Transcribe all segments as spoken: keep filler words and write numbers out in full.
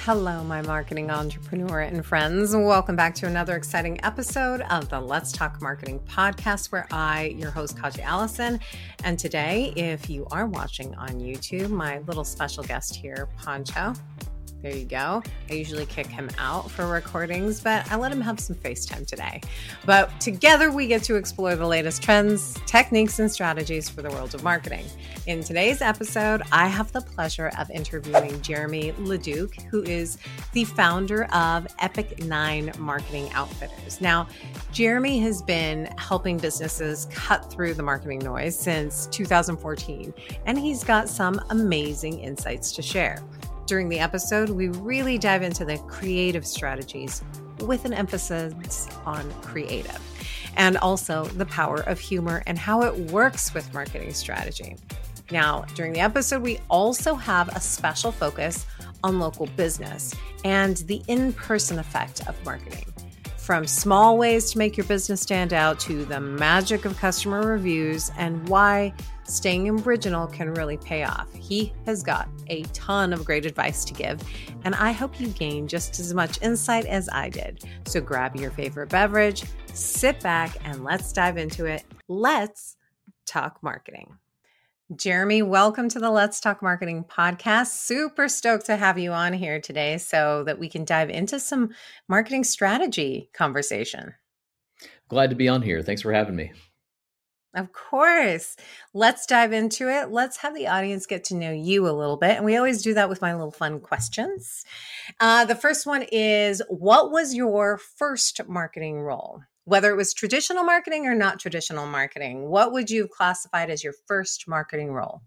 Hello, my marketing entrepreneur and friends. Welcome back to another exciting episode of the Let's Talk Marketing podcast, where I, your host, Kaji Allison. And today, if you are watching on YouTube, my little special guest here, Poncho. There you go. I usually kick him out for recordings, but I let him have some FaceTime today. But together we get to explore the latest trends, techniques, and strategies for the world of marketing. In today's episode, I have the pleasure of interviewing Jeremy Leduc, who is the founder of Epic Nine Marketing Outfitters. Now, Jeremy has been helping businesses cut through the marketing noise since two thousand fourteen, and he's got some amazing insights to share. During the episode, we really dive into the creative strategies with an emphasis on creative, and also the power of humor and how it works with marketing strategy. Now, during the episode, we also have a special focus on local business and the in-person effect of marketing. From small ways to make your business stand out to the magic of customer reviews and why staying original can really pay off. He has got a ton of great advice to give, and I hope you gain just as much insight as I did. So grab your favorite beverage, sit back, and let's dive into it. Let's talk marketing. Jeremy, welcome to the Let's Talk Marketing podcast. Super stoked to have you on here today so that we can dive into some marketing strategy conversation. Glad to be on here. Thanks for having me. Of course. Let's dive into it. Let's have the audience get to know you a little bit. And we always do that with my little fun questions. Uh, the first one is, what was your first marketing role? Whether it was traditional marketing or not traditional marketing, what would you have classified as your first marketing role?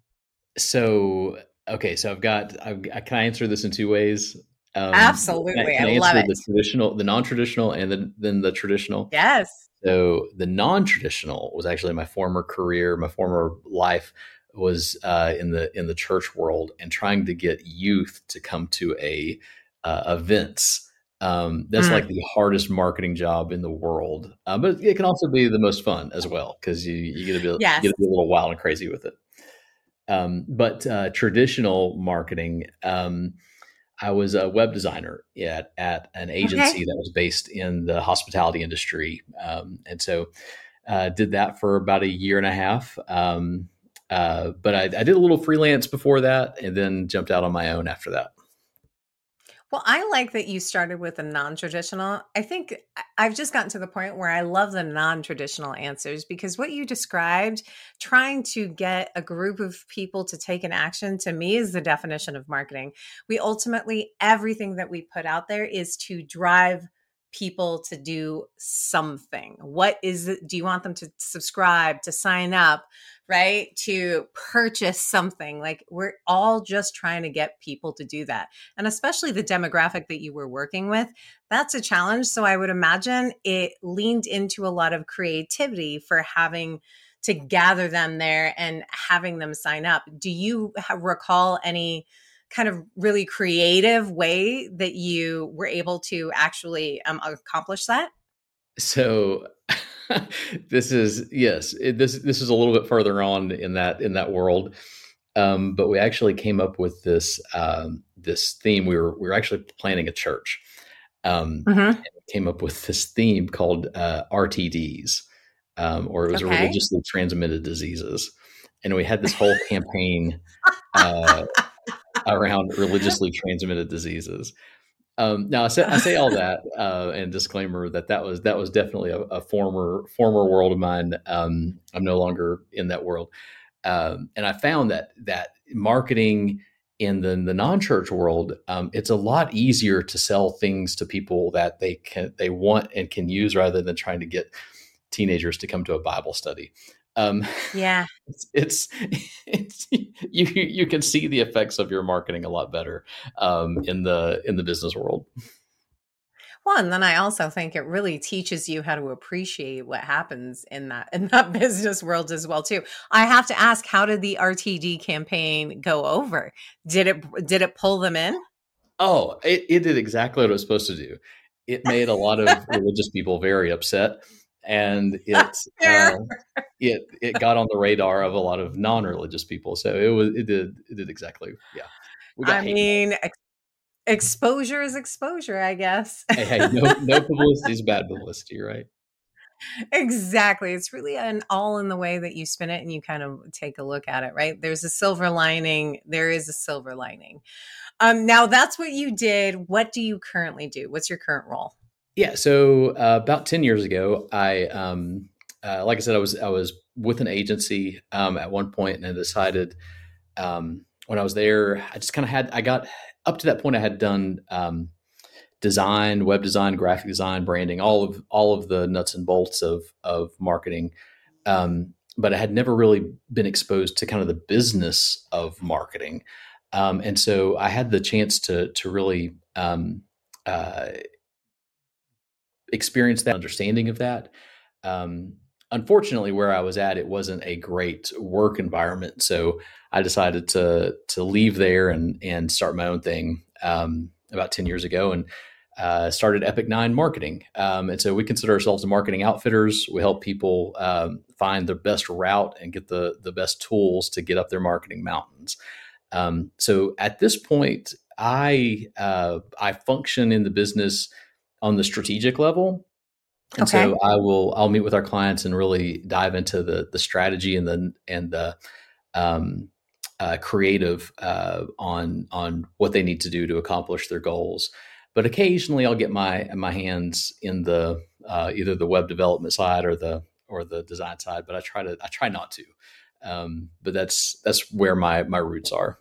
So, okay, so I've got, I've, can I answer this in two ways? Um, Absolutely. Can I, can I, I answer love it. The traditional, the non-traditional, and the, then the traditional? Yes. So the non-traditional was actually my former career, my former life was uh, in the in the church world and trying to get youth to come to a uh, events. Um, that's mm. like the hardest marketing job in the world, uh, but it can also be the most fun as well because you you get to be yes. you get to be a little wild and crazy with it. Um, but uh, traditional marketing. Um, I was a web designer at, at an agency okay. that was based in the hospitality industry. Um, and so uh, did that for about a year and a half. Um, uh, but I, I did a little freelance before that and then jumped out on my own after that. Well, I like that you started with a non-traditional. I think I've just gotten to the point where I love the non-traditional answers because what you described, trying to get a group of people to take an action, to me is the definition of marketing. We ultimately, everything that we put out there is to drive people to do something. What is it? Do you want them to subscribe, to sign up, right? To purchase something? Like we're all just trying to get people to do that. And especially the demographic that you were working with, that's a challenge. So I would imagine it leaned into a lot of creativity for having to gather them there and having them sign up. Do you have, recall any kind of really creative way that you were able to actually um, accomplish that? So this is, yes, it, this, this is a little bit further on in that, in that world. Um, but we actually came up with this, um, this theme. We were, we were actually planning a church. Um, mm-hmm. and we came up with this theme called, uh, R T Ds, um, or it was okay. religiously transmitted diseases. And we had this whole campaign, uh, around religiously transmitted diseases. Um, now I say, I say all that, uh, and disclaimer that that was, that was definitely a, a former, former world of mine. Um, I'm no longer in that world. Um, and I found that, that marketing in the, the non-church world, um, it's a lot easier to sell things to people that they can, they want and can use rather than trying to get teenagers to come to a Bible study. Um, yeah, it's, it's, it's, you, you can see the effects of your marketing a lot better, um, in the, in the business world. Well, and then I also think it really teaches you how to appreciate what happens in that, in that business world as well, too. I have to ask, how did the R T D campaign go over? Did it, did it pull them in? Oh, it, it did exactly what it was supposed to do. It made a lot of religious people very upset. And it, uh, it, it got on the radar of a lot of non-religious people. So it was, it did, it did exactly. Yeah. We got I mean, Exposure is exposure, I guess. Hey, hey, no, no publicity is bad publicity, right? Exactly. It's really an all in the way that you spin it and you kind of take a look at it, right? There's a silver lining. There is a silver lining. Um, now that's what you did. What do you currently do? What's your current role? Yeah. So uh, about ten years ago, I, um, uh, like I said, I was, I was with an agency um, at one point, and I decided um, when I was there, I just kind of had, I got up to that point, I had done um, design, web design, graphic design, branding, all of, all of the nuts and bolts of, of marketing. Um, but I had never really been exposed to kind of the business of marketing. Um, and so I had the chance to, to really, um, uh, experience that understanding of that. Um, unfortunately, where I was at, it wasn't a great work environment. So I decided to, to leave there and, and start my own thing, um, about ten years ago, and, uh, started Epic Nine Marketing. Um, and so we consider ourselves the marketing outfitters. We help people, um, find the best route and get the, the best tools to get up their marketing mountains. Um, so at this point, I, uh, I function in the business on the strategic level. And Okay. so I will, I'll meet with our clients and really dive into the, the strategy and the, and the, um, uh, creative, uh, on, on what they need to do to accomplish their goals. But occasionally I'll get my, my hands in the, uh, either the web development side or the, or the design side, but I try to, I try not to. Um, but that's, that's where my, my roots are.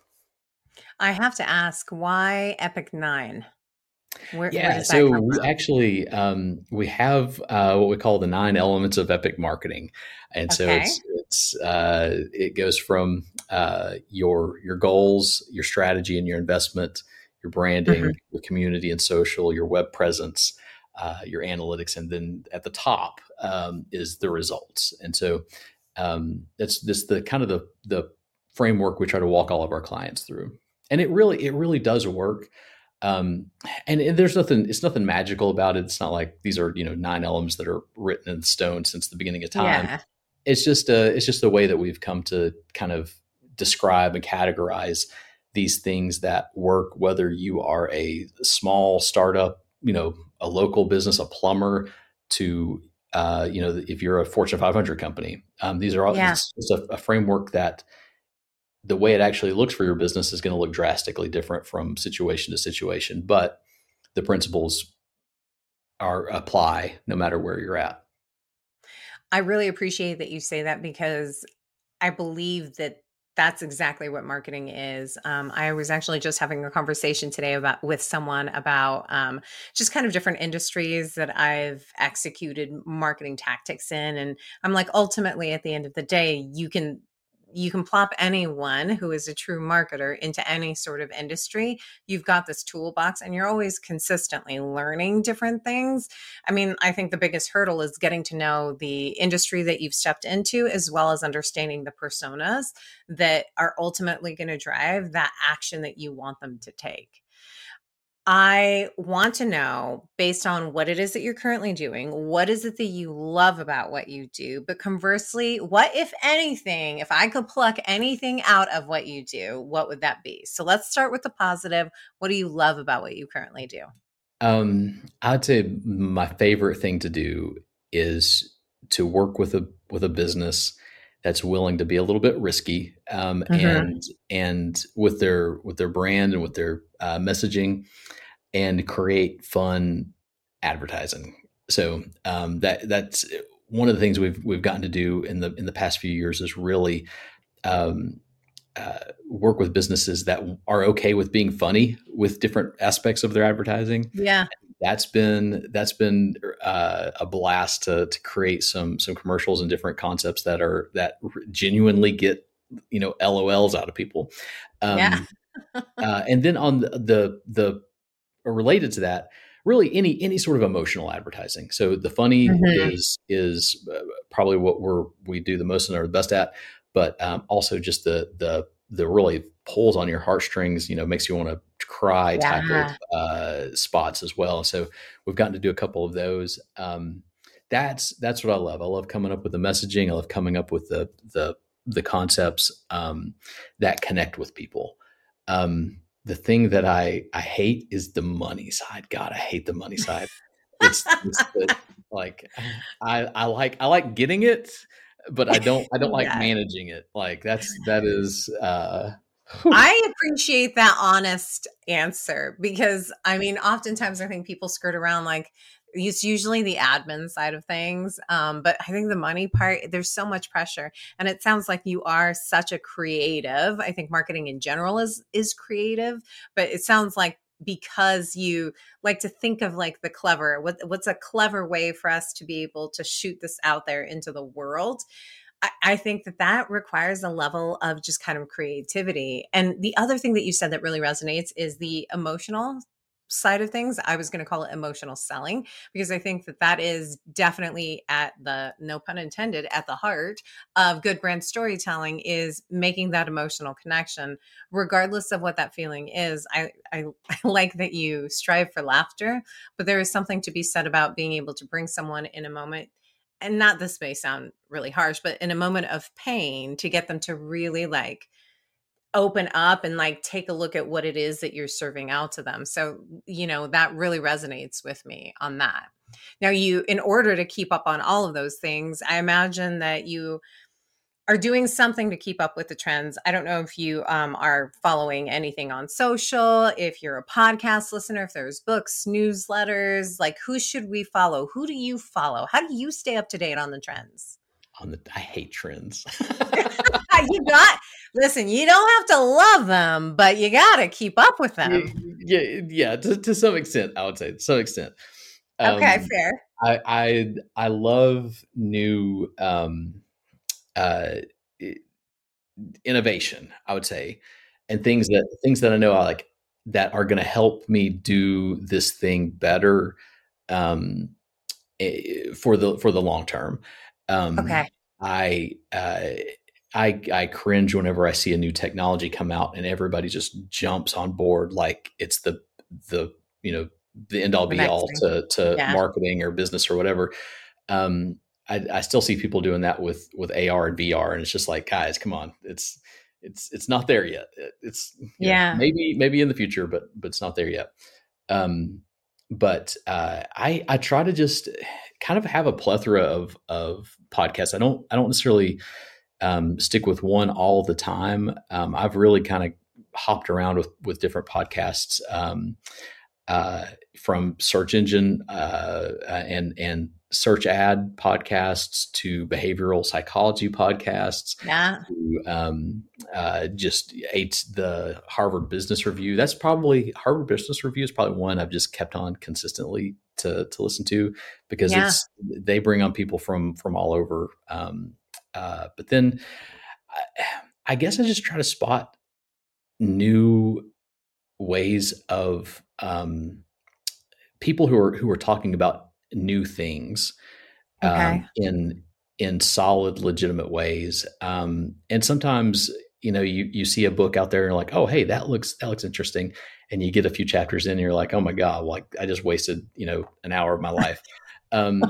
I have to ask, why Epic Nine? Where, where Yeah, does that so come we from? actually um, we have uh, what we call the nine elements of epic marketing, and so Okay. it's it's uh, it goes from uh, your your goals, your strategy, and your investment, your branding, Mhm. your community and social, your web presence, uh, your analytics, and then at the top um, is the results. And so um, that's this the kind of the the framework we try to walk all of our clients through, and it really it really does work. Um, and, and there's nothing, it's nothing magical about it. It's not like these are, you know, nine elements that are written in stone since the beginning of time. Yeah. It's just a, it's just a way that we've come to kind of describe and categorize these things that work, whether you are a small startup, you know, a local business, a plumber, to, uh, you know, if you're a Fortune five hundred company. Um, these are all, Yeah. it's just a, a framework that the way it actually looks for your business is going to look drastically different from situation to situation, but the principles are apply no matter where you're at. I really appreciate that you say that because I believe that that's exactly what marketing is. Um, I was actually just having a conversation today about with someone about um, just kind of different industries that I've executed marketing tactics in, and I'm like, ultimately, at the end of the day, you can you can plop anyone who is a true marketer into any sort of industry. You've got this toolbox, and you're always consistently learning different things. I mean, I think the biggest hurdle is getting to know the industry that you've stepped into, as well as understanding the personas that are ultimately going to drive that action that you want them to take. I want to know, based on what it is that you're currently doing, what is it that you love about what you do? But conversely, what, if anything, if I could pluck anything out of what you do, what would that be? So let's start with the positive. What do you love about what you currently do? Um, I'd say my favorite thing to do is to work with a with a business that's willing to be a little bit risky, um, Hmm. and and with their with their brand and with their uh, messaging, and create fun advertising. So um, that that's one of the things we've we've gotten to do in the in the past few years is really um, uh, work with businesses that are okay with being funny with different aspects of their advertising. Yeah. That's been that's been uh, a blast to to create some some commercials and different concepts that are that genuinely get, you know, L O Ls out of people. Yeah. Um, uh, and then on the, the the related to that, really any any sort of emotional advertising. So the funny Hmm. is is uh, probably what we're we do the most and are the best at, but um, also just the the the really pulls on your heartstrings, you know, makes you want to cry type of Yeah. uh, spots as well. So we've gotten to do a couple of those. Um, that's that's what I love. I love coming up with the messaging. I love coming up with the the the concepts um, that connect with people. Um, the thing that I I hate is the money side. God, I hate the money side. It's, it's the, like I I like I like getting it, but I don't I don't like Yeah. managing it. Like that's that is uh I appreciate that honest answer because I mean, oftentimes I think people skirt around like it's usually the admin side of things. Um, but I think the money part, there's so much pressure. And it sounds like you are such a creative. I think marketing in general is is creative, but it sounds like because you like to think of like the clever, what, what's a clever way for us to be able to shoot this out there into the world. I, I think that that requires a level of just kind of creativity. And the other thing that you said that really resonates is the emotional side of things. I was going to call it emotional selling because I think that that is definitely at the, no pun intended, at the heart of good brand storytelling is making that emotional connection, regardless of what that feeling is. I, I, I like that you strive for laughter, but there is something to be said about being able to bring someone in a moment, and not, this may sound really harsh, but in a moment of pain to get them to really like open up and like take a look at what it is that you're serving out to them. So, you know, that really resonates with me on that. Now, you, in order to keep up on all of those things, I imagine that you are doing something to keep up with the trends. I don't know if you um, are following anything on social, if you're a podcast listener, if there's books, newsletters, like who should we follow? Who do you follow? How do you stay up to date on the trends? On the, I hate trends. You got, listen, you don't have to love them, but you got to keep up with them. Yeah, yeah, to, to some extent, I would say to some extent. Um, okay, fair. I, I, I love new, um, uh, innovation, I would say, and things that, things that I know I like that are going to help me do this thing better, um, for the, for the long term. Um, okay. I, uh, I, I cringe whenever I see a new technology come out and everybody just jumps on board like it's the the you know the end all be all to to yeah. marketing or business or whatever. Um, I, I still see people doing that with with A R and V R, and it's just like, guys, come on, it's it's it's not there yet. It, it's yeah, know, maybe maybe in the future, but but it's not there yet. Um, but uh, I I try to just kind of have a plethora of of podcasts. I don't I don't necessarily Um, stick with one all the time. Um, I've really kind of hopped around with with different podcasts, um, uh, from search engine uh, and and search ad podcasts to behavioral psychology podcasts. Yeah. To, um, uh, just ate the Harvard Business Review. That's probably Harvard Business Review is probably one I've just kept on consistently to to listen to because yeah. it's they bring on people from from all over. Um, Uh, but then I, I guess I just try to spot new ways of um, people who are who are talking about new things okay. um, in in solid, legitimate ways. Um, and sometimes, you know, you you see a book out there and you're like, oh, hey, that looks that looks interesting, and you get a few chapters in, and you're like, oh my god, like I just wasted you know an hour of my life. Um,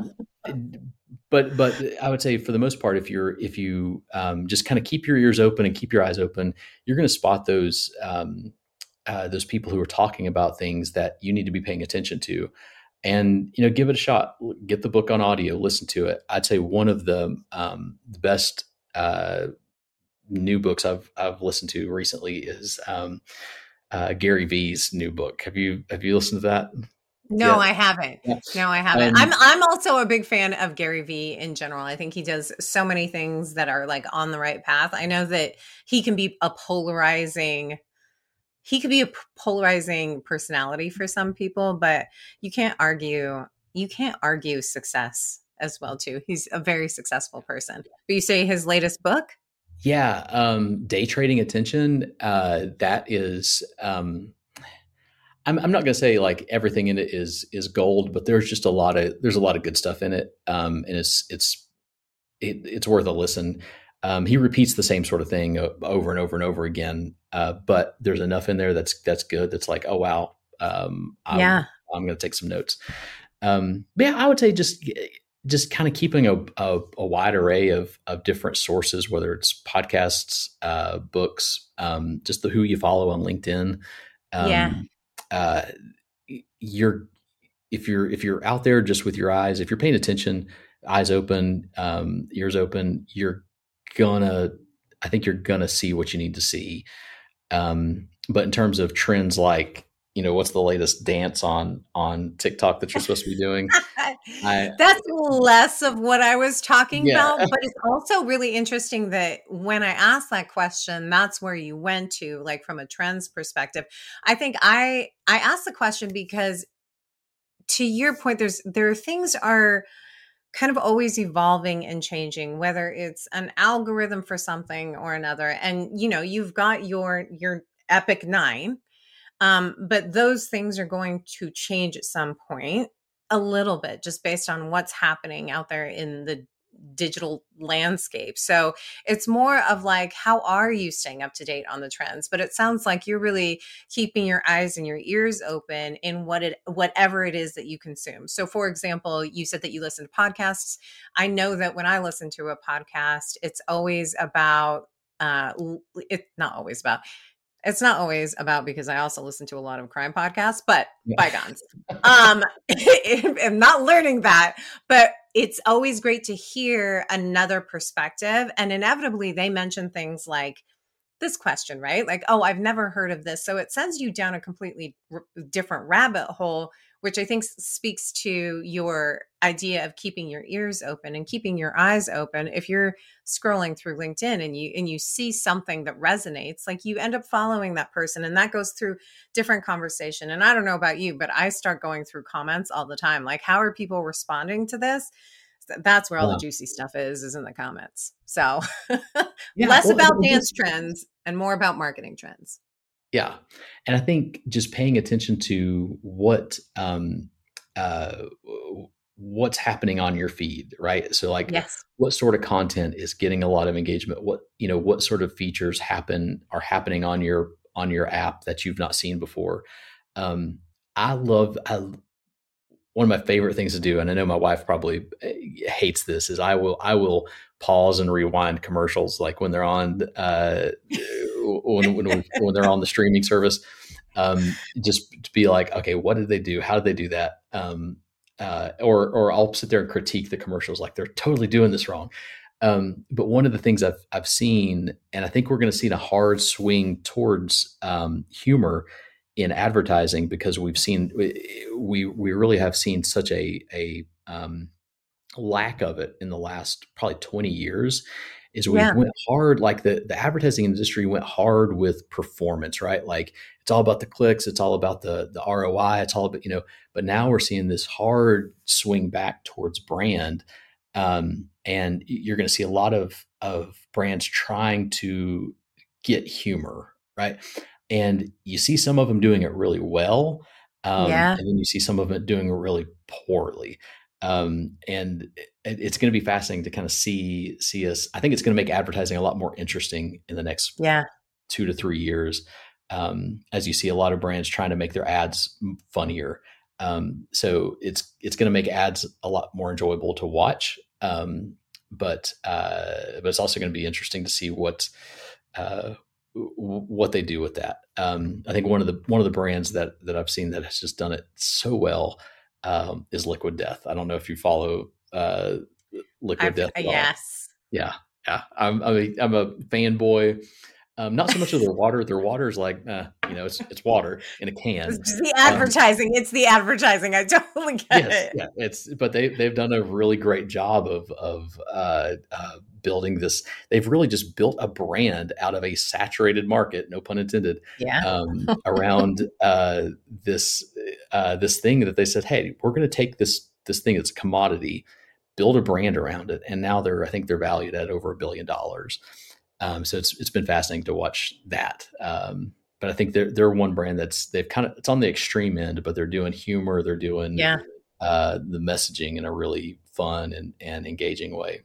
But but I would say for the most part, if you're if you um, just kind of keep your ears open and keep your eyes open, you're going to spot those um, uh, those people who are talking about things that you need to be paying attention to, and you know give it a shot. Get the book on audio, listen to it. I'd say one of the um, the best uh, new books I've I've listened to recently is um, uh, Gary Vee's new book. Have you have you listened to that? No, yeah. I haven't. Yeah. No, I haven't. Um, I'm I'm also a big fan of Gary Vee in general. I think he does so many things that are like on the right path. I know that he can be a polarizing, he could be a polarizing personality for some people, but you can't argue, you can't argue success as well too. He's a very successful person. But you say his latest book? Yeah, um, Day Trading Attention. Uh, that is. Um, I'm, I'm not going to say like everything in it is is gold, but there's just a lot of there's a lot of good stuff in it, um, and it's it's it, it's worth a listen. Um, he repeats the same sort of thing over and over and over again, uh, but there's enough in there that's that's good. That's like, oh wow, um, I'm, yeah, I'm going to take some notes. Um, but yeah, I would say just just kind of keeping a, a, a wide array of of different sources, whether it's podcasts, uh, books, um, just the who you follow on LinkedIn. Yeah. Um, uh, you're if you're if you're out there just with your eyes, if you're paying attention, eyes open, um, ears open, you're gonna, I think you're gonna see what you need to see. Um, but in terms of trends, like, you know, what's the latest dance on on TikTok that you're supposed to be doing? I That's less of what I was talking Yeah, about, but it's also really interesting that when I asked that question, that's where you went to, like from a trends perspective. I think I I asked the question because to your point, there's there are things are kind of always evolving and changing, whether it's an algorithm for something or another. And you know, you've got your your Epic Nine, um, but those things are going to change at some point a little bit just based on what's happening out there in the digital landscape. So it's more of like, how are you staying up to date on the trends? But it sounds like you're really keeping your eyes and your ears open in what it whatever it is that you consume. So for example, you said that you listen to podcasts. I know that when I listen to a podcast, it's always about uh it's not always about it's not always about, because I also listen to a lot of crime podcasts, but yeah, bygones. Um, I'm not learning that, but it's always great to hear another perspective. And inevitably, they mention things like this question, right? Like, oh, I've never heard of this. So it sends you down a completely r- different rabbit hole, which I think s- speaks to your idea of keeping your ears open and keeping your eyes open. If you're scrolling through LinkedIn and you and you see something that resonates, like you end up following that person, and that goes through different conversation. And I don't know about you, but I start going through comments all the time. Like, how are people responding to this? That's where all the yeah, juicy stuff is, is in the comments. So yeah. less Well, and about and dance just trends and more about marketing trends. yeah, and I think just paying attention to what um, uh, what's happening on your feed, right? So, like, Yes. what sort of content is getting a lot of engagement? What you know, what sort of features happen are happening on your on your app that you've not seen before? Um, I love I one of my favorite things to do, and I know my wife probably eh, hates this, is I will I will pause and rewind commercials, like when they're on uh, when when we, when they're on the streaming service, um, just to be like, okay, what did they do? How did they do that? Um, uh, or or I'll sit there and critique the commercials, like they're totally doing this wrong. Um, but one of the things I've I've seen, and I think we're going to see a hard swing towards um, humor in advertising, because we've seen we we really have seen such a a um, lack of it in the last probably twenty years. Is we Yeah. went hard, like the the advertising industry went hard with performance, right? Like it's all about the clicks, it's all about the the R O I, it's all about, you know. But now we're seeing this hard swing back towards brand, um, and you're going to see a lot of of brands trying to get humor, right? And you see some of them doing it really well, um, Yeah. and then you see some of it doing it really poorly. Um, and it, it's going to be fascinating to kind of see see us. I think it's going to make advertising a lot more interesting in the next Yeah. two to three years, um, as you see a lot of brands trying to make their ads funnier. Um, so it's it's going to make ads a lot more enjoyable to watch. Um, but uh, but it's also going to be interesting to see what uh, what they do with that. Um, I think one of the one of the brands that that I've seen that has just done it so well um, is Liquid Death. I don't know if you follow uh, Liquid I've Death at all. yes. Yeah, yeah. I'm I'm a, I'm a fanboy. Um, not so much of their water. Their water is like, uh, you know, it's it's water in a It's can. just the Um, advertising. It's the advertising. I totally get yes, it. yeah. It's but they they've done a really great job of of uh, uh, building this. They've really just built a brand out of a saturated market, no pun intended, Yeah. um, around uh, this uh, this thing that they said, hey, we're going to take this this thing that's a commodity, build a brand around it, and now they're I think they're valued at over a billion dollars. Um, so it's it's been fascinating to watch that. Um, but I think they're they're one brand that's they've kind of it's on the extreme end, but they're doing humor, they're doing Yeah. uh, the messaging in a really fun and and engaging way.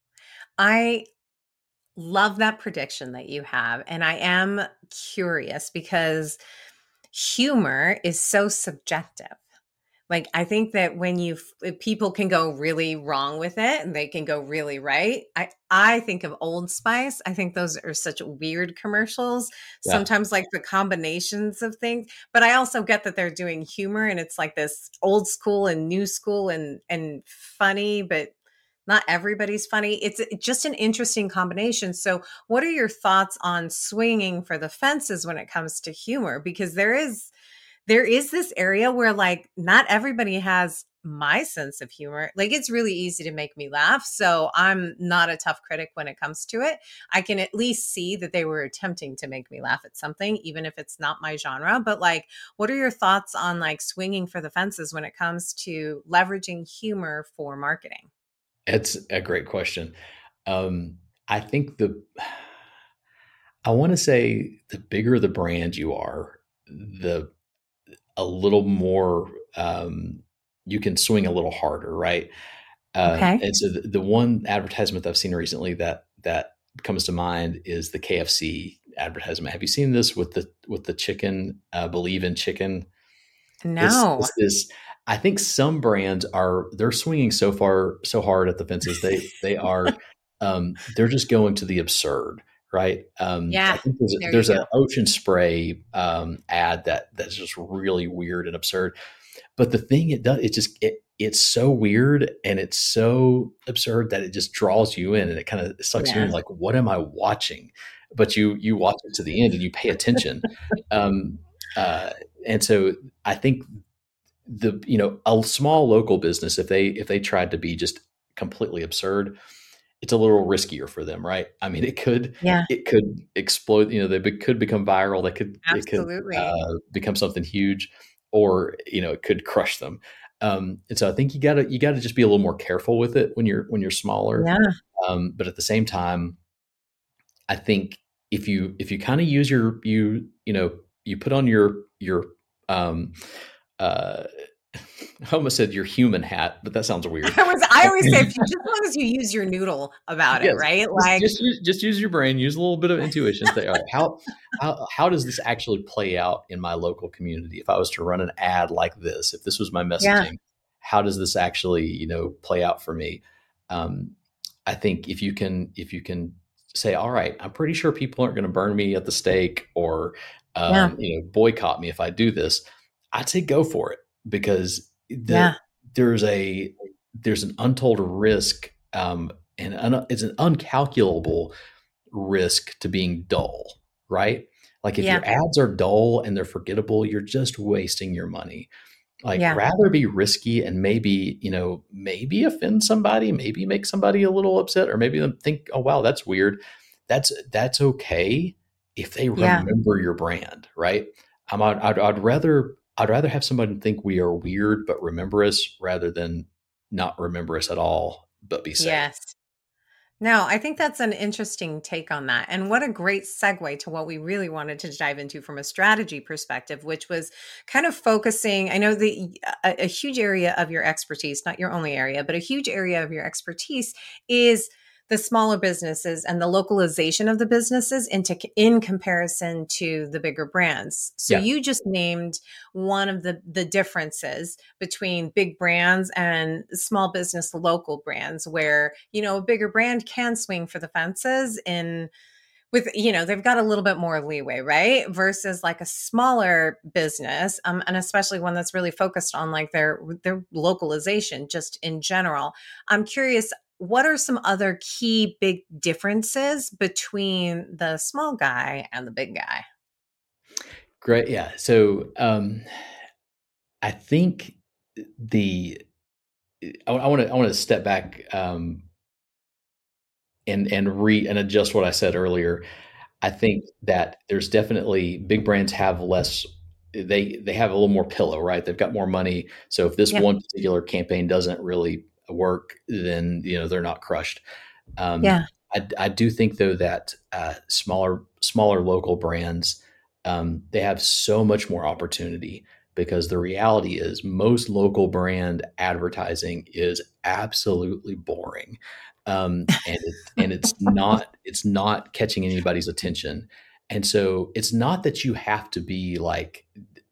I love that prediction that you have. And I am curious because humor is so subjective. Like, I think that when you f- people can go really wrong with it and they can go really right. I I think of Old Spice. I think those are such weird commercials. Yeah. Sometimes like the combinations of things, but I also get that they're doing humor and it's like this old school and new school and and funny, but not everybody's funny. It's just an interesting combination. So, what are your thoughts on swinging for the fences when it comes to humor? Because there is there is this area where like not everybody has my sense of humor. Like it's really easy to make me laugh. So I'm not a tough critic when it comes to it. I can at least see that they were attempting to make me laugh at something, even if it's not my genre. But like, what are your thoughts on like swinging for the fences when it comes to leveraging humor for marketing? It's a great question. Um, I think the I want to say the bigger the brand you are, the a little more um, you can swing a little harder, right? Uh, Okay. and so the, the one advertisement I've seen recently that that comes to mind is the K F C advertisement. Have you seen this with the with the chicken? Uh, Believe in chicken. It's, No. it's this. I think some brands are they're swinging so far so hard at the fences. They they are um, they're just going to the absurd, right? Um, I Yeah. think there's a, There you there's an go. Ocean Spray um, ad that that's just really weird and absurd. But the thing it does, it just it it's so weird and it's so absurd that it just draws you in and it kind of sucks you Yeah. in. Like, what am I watching? But you you watch it to the end and you pay attention. Um, uh, and so I think the you know a small local business if they if they tried to be just completely absurd, it's a little riskier for them, right? I mean, it could Yeah. it could explode. You know, they be, could become viral. They could it could Absolutely. uh, become something huge, or you know, it could crush them. Um, and so I think you gotta you gotta just be a little more careful with it when you're when you're smaller. Yeah. Um, but at the same time, I think if you if you kind of use your you you know you put on your your um, uh, I almost said your human hat, but that sounds weird. I was I always say if you just as long as you use your noodle about it, Yes, right? just Like, just use just use your brain, use a little bit of intuition, say, "All right, how how how does this actually play out in my local community? If I was to run an ad like this, if this was my yeah, messaging, how does this actually, you know, play out for me?" Um, I think if you can if you can say, "All right, I'm pretty sure people aren't gonna burn me at the stake or, yeah, um, you know, boycott me if I do this," I'd say go for it because the yeah, there's a there's an untold risk, um, and un, it's an uncalculable risk to being dull, right? Like if yeah, your ads are dull and they're forgettable, you're just wasting your money. Like yeah, rather be risky and maybe, you know, maybe offend somebody, maybe make somebody a little upset, or maybe them think, oh wow, that's weird. That's that's okay if they yeah. remember your brand, right? Um, I'd, I'd, I'd rather I'd rather have somebody think we are weird but remember us rather than not remember us at all but be safe. Yes. No, I think that's an interesting take on that. And what a great segue to what we really wanted to dive into from a strategy perspective, which was kind of focusing. I know the a, a huge area of your expertise, not your only area, but a huge area of your expertise is the smaller businesses and the localization of the businesses into in comparison to the bigger brands. So Yeah. you just named one of the the differences between big brands and small business local brands where, you know, a bigger brand can swing for the fences in with, you know, they've got a little bit more leeway, right? Versus like a smaller business, um, and especially one that's really focused on like their their localization just in general. I'm curious, what are some other key big differences between the small guy and the big guy? Great. Yeah. So um, I think the I want to I want to step back um, and and re and adjust what I said earlier. I think that there's definitely big brands have less. They they have a little more pillow, right? They've got more money. So if this Yeah, one particular campaign doesn't really work, then you know they're not crushed. Um, yeah, I, I do think though that uh, smaller smaller local brands um, they have so much more opportunity because the reality is most local brand advertising is absolutely boring, um, and it, and it's not it's not catching anybody's attention. And so it's not that you have to be like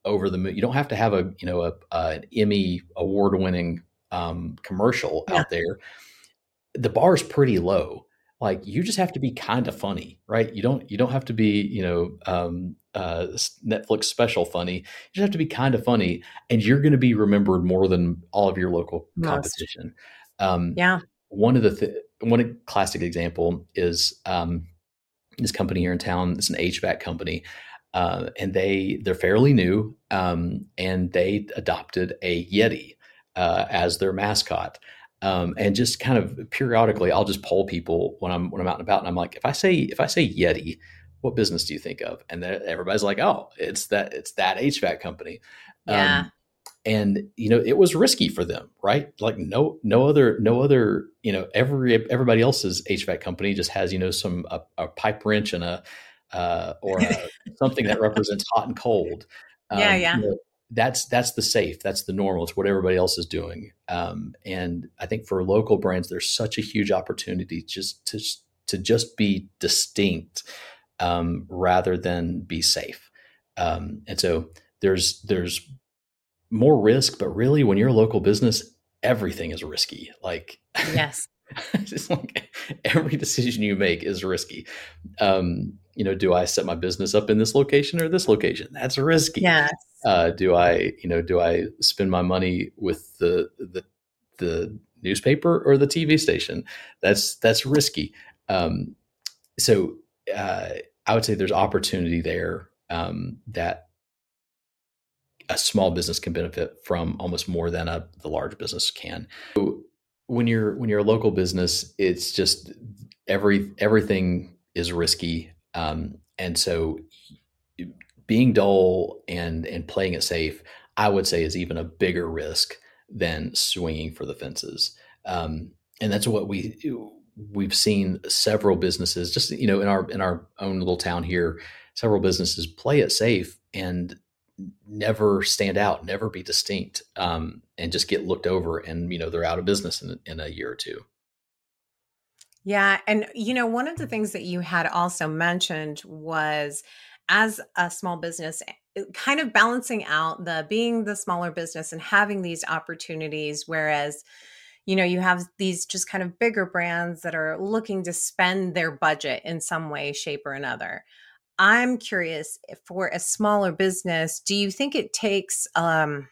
over the moon. You don't have to have a, you know, a, a an Emmy award winning um, commercial Yeah. out there. The bar is pretty low. Like you just have to be kind of funny, right? You don't you don't have to be, you know, um, uh, Netflix special funny. You just have to be kind of funny, and you're going to be remembered more than all of your local Most. competition. Um, Yeah. one of the th- one classic example is um, this company here in town. It's an H V A C company, uh, and they they're fairly new, um, and they adopted a Yeti uh, as their mascot. Um, and just kind of periodically, I'll just poll people when I'm when I'm out and about, and I'm like, if I say if I say Yeti, what business do you think of? And then everybody's like, oh, it's that it's that H V A C company. Yeah. Um, and you know, it was risky for them, right? Like no no other no other you know every everybody else's H V A C company just has you know some a, a pipe wrench and a uh, or a, something that represents hot and cold. Yeah. Um, Yeah. you know, that's that's the safe, that's the normal, it's what everybody else is doing. Um, and I think for local brands, there's such a huge opportunity just to to just be distinct um, rather than be safe. Um, and so there's there's more risk, but really when you're a local business, everything is risky. Like Yes. just like every decision you make is risky. Um, you know, do I set my business up in this location or this location? That's risky. Yes. Uh, do I, you know, do I spend my money with the the the newspaper or the T V station? That's that's risky. Um, so uh, I would say there's opportunity there um, that a small business can benefit from almost more than a the large business can. So when you're when you're a local business, it's just every everything is risky, um, and so being dull and and playing it safe, I would say, is even a bigger risk than swinging for the fences. Um, and that's what we we've seen several businesses just you know in our in our own little town here, several businesses play it safe and never stand out, never be distinct, um, and just get looked over, and you know they're out of business in, in a year or two. Yeah. And, you know, one of the things that you had also mentioned was as a small business, eh, kind of balancing out the being the smaller business and having these opportunities, whereas, you know, you have these just kind of bigger brands that are looking to spend their budget in some way, shape, or another. I'm curious if for a smaller business, do you think it takes, um,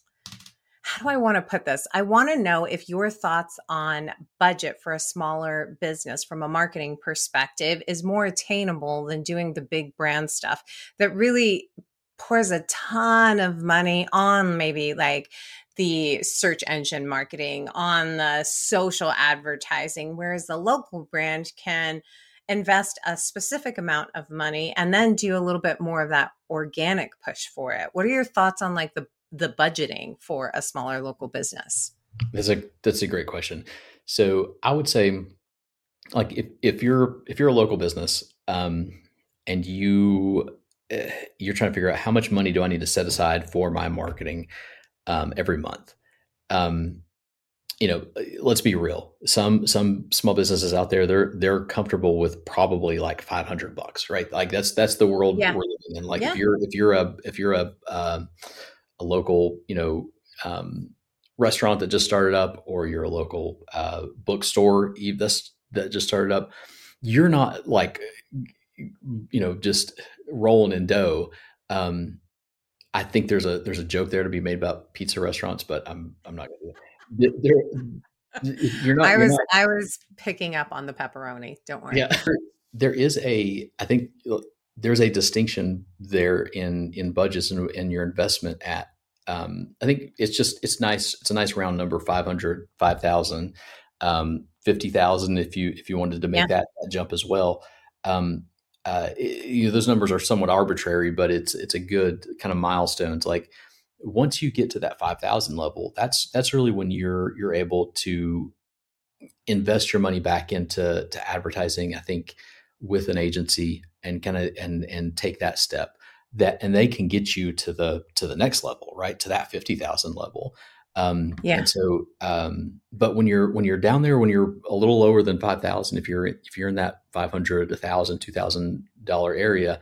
how do I want to put this? I want to know if your thoughts on budget for a smaller business from a marketing perspective is more attainable than doing the big brand stuff that really pours a ton of money on maybe like the search engine marketing, on the social advertising, whereas the local brand can invest a specific amount of money and then do a little bit more of that organic push for it. What are your thoughts on like the the budgeting for a smaller local business? That's a that's a great question. So I would say, like if if you're if you're a local business, um, and you uh, you're trying to figure out how much money do I need to set aside for my marketing um, every month. Um, you know, let's be real. Some some small businesses out there, they're they're comfortable with probably like five hundred bucks, right? Like that's that's the world Yeah. we're living in. Like Yeah. if you're if you're a if you're a uh, a local, you know, um, restaurant that just started up, or you're a local uh, bookstore that's that just started up, you're not like, you know, just rolling in dough. Um, I think there's a there's a joke there to be made about pizza restaurants, but I'm I'm not going to do it. There, you're not I you're was not I was picking up on the pepperoni. Don't worry. yeah. There is a I think there's a distinction there in in budgets and, and your investment at um, I think it's just it's nice it's a nice round number, five hundred, five thousand, um, fifty thousand if you if you wanted to make Yeah. that, that jump as well. Um, uh, it- you know, those numbers are somewhat arbitrary, but it's it's a good kind of milestones. Like once you get to that five thousand level, that's that's really when you're you're able to invest your money back into to advertising, I think, with an agency, and kind of and and take that step, that and they can get you to the to the next level, right, to that fifty thousand level. Um, Yeah. and so um, but when you're when you're down there, when you're a little lower than five thousand, if you're if you're in that five hundred, one thousand, two thousand dollar area,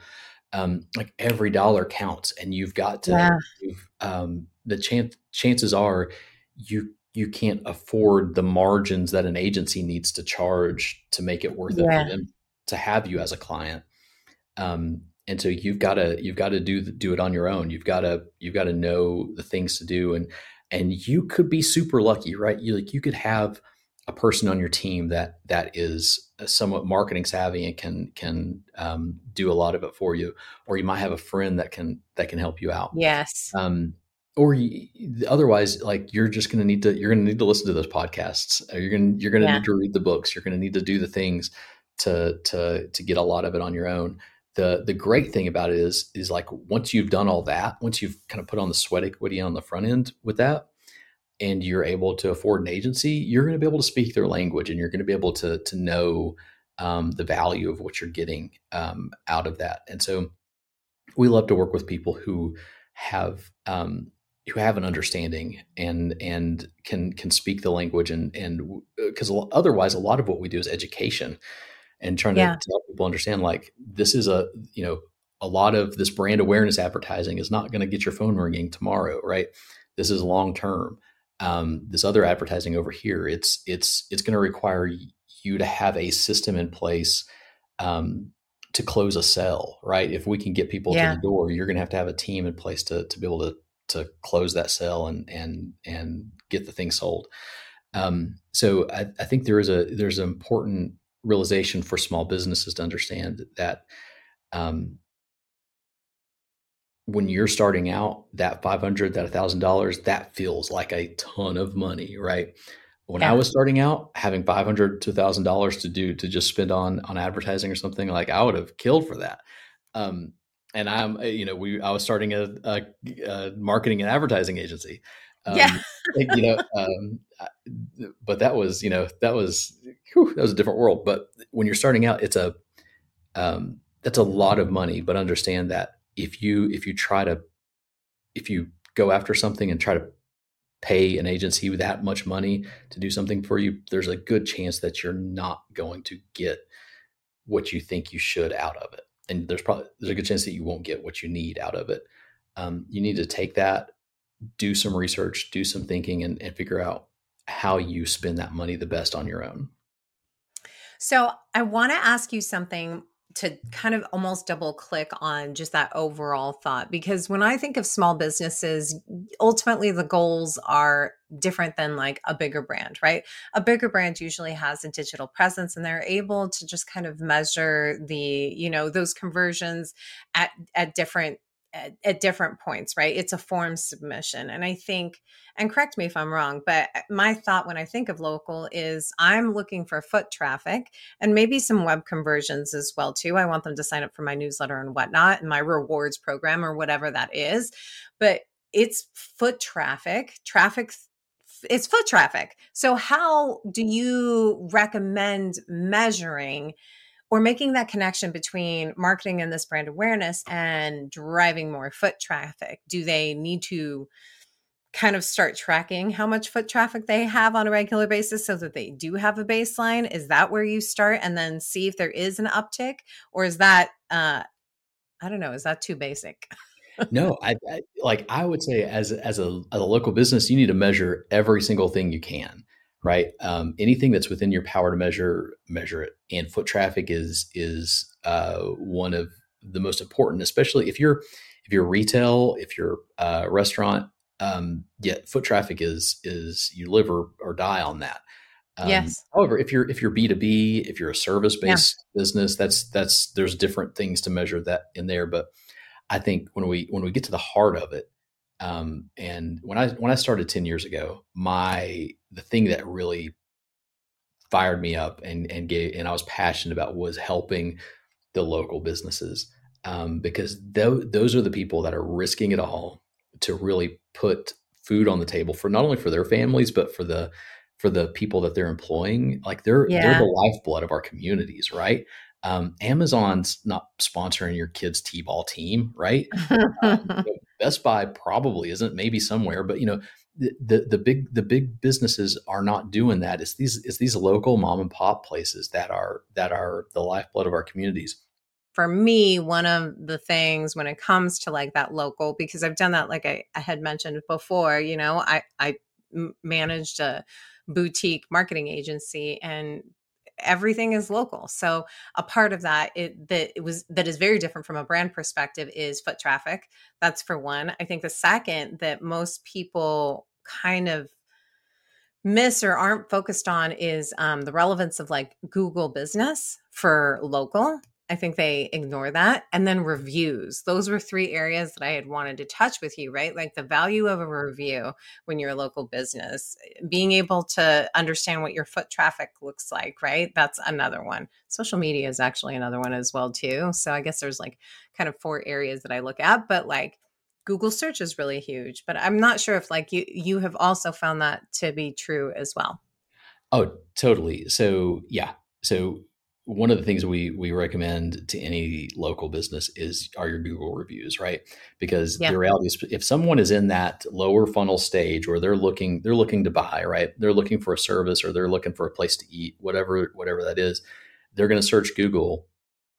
um, like every dollar counts, and you've got to, Yeah. you've, um, the chance, chances are you, you can't afford the margins that an agency needs to charge to make it worth it for Yeah. them to have you as a client. Um, and so you've got to, you've got to do, do it on your own. You've got to, you've got to know the things to do. And, and you could be super lucky, right? You like, you could have a person on your team that, that is somewhat marketing savvy and can, can, um, do a lot of it for you. Or you might have a friend that can, that can help you out. Yes. Um, or you, otherwise, like you're just going to need to, you're going to need to listen to those podcasts. You're going to, you're going to Yeah. need to read the books. You're going to need to do the things to, to, to get a lot of it on your own. The, the great thing about it is, is like, once you've done all that, once you've kind of put on the sweat equity on the front end with that, and you're able to afford an agency, you're going to be able to speak their language, and you're going to be able to, to know, um, the value of what you're getting, um, out of that. And so we love to work with people who have, um, who have an understanding and, and can, can speak the language, and, and because otherwise a lot of what we do is education and trying to, Yeah. to help people understand, like, this is a, you know, a lot of this brand awareness advertising is not going to get your phone ringing tomorrow, right? This is long term. Um, this other advertising over here, it's, it's, it's going to require you to have a system in place, um, to close a sale, right? If we can get people to Yeah. the door, you're going to have to have a team in place to, to be able to, to close that sale and, and, and get the thing sold. Um, so I, I think there is a, there's an important realization for small businesses to understand that, um, when you're starting out, that five hundred, that a thousand dollars, that feels like a ton of money, right? When I Yeah. was starting out, having five hundred to a thousand dollars to do, to just spend on, on advertising or something, like, I would have killed for that. Um, and I'm, you know, we, I was starting a, a, a marketing and advertising agency. Yeah. Um, you know, um, but that was, you know, that was, whew, that was a different world. But when you're starting out, it's a, um, that's a lot of money, but understand that if you, if you try to, if you go after something and try to pay an agency that much money to do something for you, there's a good chance that you're not going to get what you think you should out of it. And there's probably, there's a good chance that you won't get what you need out of it. Um, you need to take that, do some research, do some thinking, and, and figure out how you spend that money the best on your own. So I want to ask you something to kind of almost double click on just that overall thought, because when I think of small businesses, ultimately the goals are different than like a bigger brand, right? A bigger brand usually has a digital presence, and they're able to just kind of measure the, you know, those conversions at, at different at, at different points, right? It's a form submission. And I think, and correct me if I'm wrong, but my thought when I think of local is I'm looking for foot traffic and maybe some web conversions as well too. I want them to sign up for my newsletter and whatnot and my rewards program or whatever that is. But it's foot traffic, traffic it's foot traffic. So how do you recommend measuring or making that connection between marketing and this brand awareness and driving more foot traffic? Do they need to kind of start tracking how much foot traffic they have on a regular basis so that they do have a baseline? Is that where you start and then see if there is an uptick? Or is that, uh, I don't know, is that too basic? No, I, I like, I would say as, as a, as a local business, you need to measure every single thing you can. Right. Um, anything that's within your power to measure, measure it. And foot traffic is, is, uh, one of the most important, especially if you're, if you're retail, if you're a restaurant, um, yeah, foot traffic is, is you live or, or die on that. Um, Yes. however, if you're, if you're B two B, if you're a service based Yeah. business, that's, that's, there's different things to measure that in there. But I think when we, when we get to the heart of it, Um, and when I, when I started ten years ago, my, the thing that really fired me up and, and gave, and I was passionate about was helping the local businesses. Um, because th- those are the people that are risking it all to really put food on the table for not only for their families, but for the, for the people that they're employing. Like they're, they're Yeah. the lifeblood of our communities, right? Um, Amazon's not sponsoring your kid's T-ball team, right? Um, you know, Best Buy probably isn't, maybe somewhere, but you know, the, the the big the big businesses are not doing that. It's these it's these local mom and pop places that are that are the lifeblood of our communities. for me, one of the things when it comes to like that local, because I've done that, like I, I had mentioned before, you know, I, I managed a boutique marketing agency and everything is local. So a part of that it, that it was that is very different from a brand perspective is foot traffic. That's for one. I think the second that most people kind of miss or aren't focused on is um, the relevance of like Google Business for local. I think they ignore that. And then reviews. Those were three areas that I had wanted to touch with you, right? Like the value of a review when you're a local business, being able to understand what your foot traffic looks like, right? That's another one. Social media is actually another one as well, too. So I guess there's like kind of four areas that I look at, but like Google search is really huge, but I'm not sure if like you, you have also found that to be true as well. Oh, totally. So yeah. So one of the things we we recommend to any local business is are your Google reviews, right? Because Yeah. the reality is if someone is in that lower funnel stage where they're looking, they're looking to buy, right? They're looking for a service or they're looking for a place to eat, whatever, whatever that is, they're going to search Google.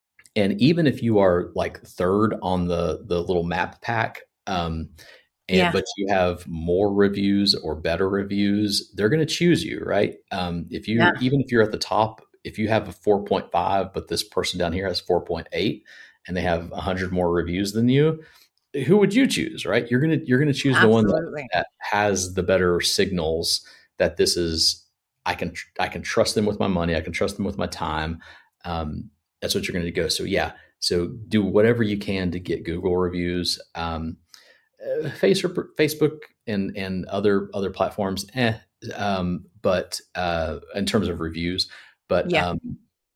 And even if you are like third on the the little map pack, um, and Yeah. but you have more reviews or better reviews, they're going to choose you, right? Um, if you Yeah. even if you're at the top, if you have a four point five, but this person down here has four point eight, and they have a hundred more reviews than you, who would you choose, right? You're gonna you're gonna choose the one that, Absolutely. that has the better signals that this is I can I can trust them with my money, I can trust them with my time. Um, that's what you're going to go. So yeah, so do whatever you can to get Google reviews. Um, uh, Facebook, Facebook, and and other other platforms, eh. Um, but uh, in terms of reviews, but Yeah. um,